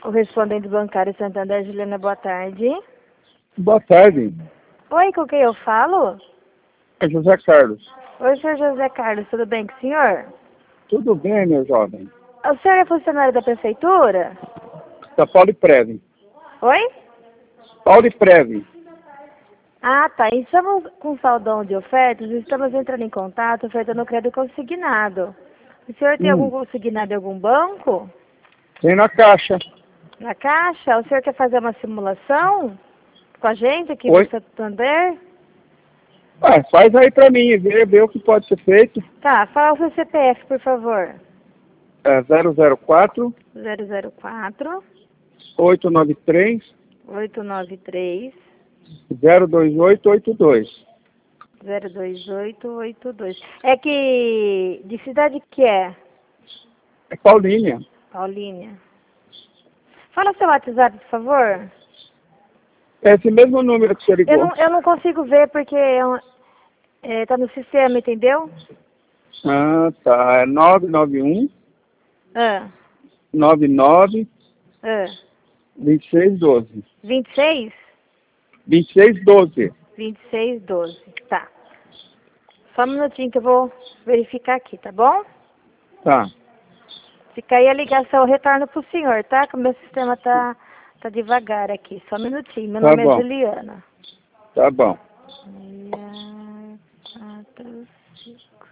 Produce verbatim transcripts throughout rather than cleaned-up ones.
Correspondente bancário Santander, Juliana, boa tarde. Boa tarde, Oi, com quem eu falo? é José Carlos. Oi, senhor José Carlos, tudo bem com o senhor? Tudo bem, meu jovem? O senhor é funcionário da prefeitura? Da Pauliprev. Oi? Pauliprev. Ah, tá. Estamos com saldão de ofertas, estamos entrando em contato, ofertando crédito consignado. O senhor tem Hum, algum consignado em algum banco? tem na caixa. Na Caixa? O senhor quer fazer uma simulação com a gente aqui Oi? do Santander? Ah, faz aí pra mim, vê, vê o que pode ser feito. Tá, fala o seu C P F, por favor. É zero zero quatro, zero zero quatro, oito nove três, oito nove três, zero dois oito oito dois. zero dois oito oito dois. É que... De cidade que é? É Paulinha. Paulínia. Fala seu WhatsApp, por favor. É esse mesmo número que você Eu ligou. não, eu não consigo ver porque eu, é, tá no sistema, entendeu? Ah, tá. É nove nove um, Ah, nove nove, ah. vinte e seis doze. vinte e seis? vinte e seis doze. vinte e seis doze. Tá. Só um minutinho que eu vou verificar aqui, tá bom? Tá, Se cair a ligação, eu retorno pro senhor, tá? Que o meu sistema tá, tá devagar aqui. Só um minutinho. Meu tá nome é bom, Juliana. tá bom. Juliana, quatro, cinco.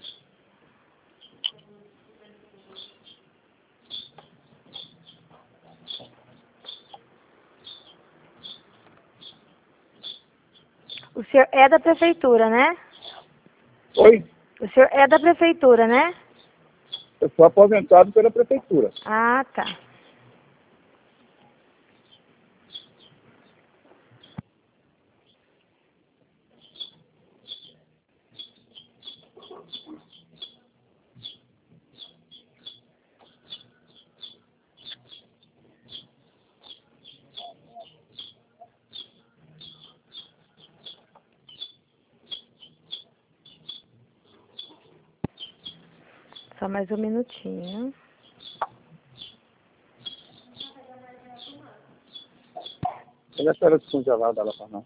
O senhor é da prefeitura, né? Oi, O senhor é da prefeitura, né? eu sou aposentado pela prefeitura. Ah, tá. Só mais um minutinho. Pega essa descongelada lá pra nós.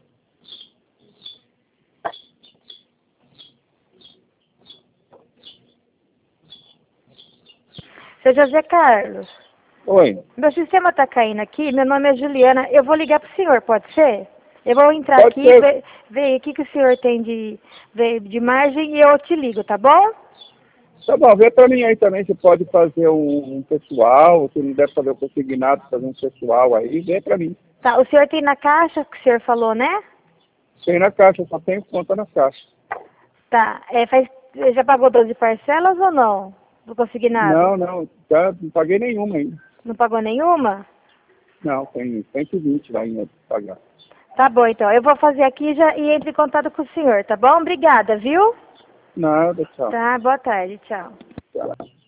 Seu José Carlos, Oi, meu sistema tá caindo aqui, meu nome é Juliana, eu vou ligar pro senhor, pode ser? Eu vou entrar pode aqui, ser. ver, ver o que, que o senhor tem de, de, de margem e eu te ligo, tá bom? Tá bom, vê pra mim aí também se pode fazer um, um pessoal, se não deve fazer o consignado, fazer um pessoal aí, vê pra mim. Tá, o senhor tem na caixa que o senhor falou, né? Tem na caixa, só tenho conta na caixa. Tá, é, faz, já pagou doze parcelas ou não? Do consignado? Não, não, já não paguei nenhuma ainda. Não pagou nenhuma? Não, tem cento e vinte lá ainda pra pagar. Tá bom, então. Eu vou fazer aqui já e entre em contato com o senhor, tá bom? Obrigada, viu? Nada, tchau. Tá, boa tarde, tchau. Tchau.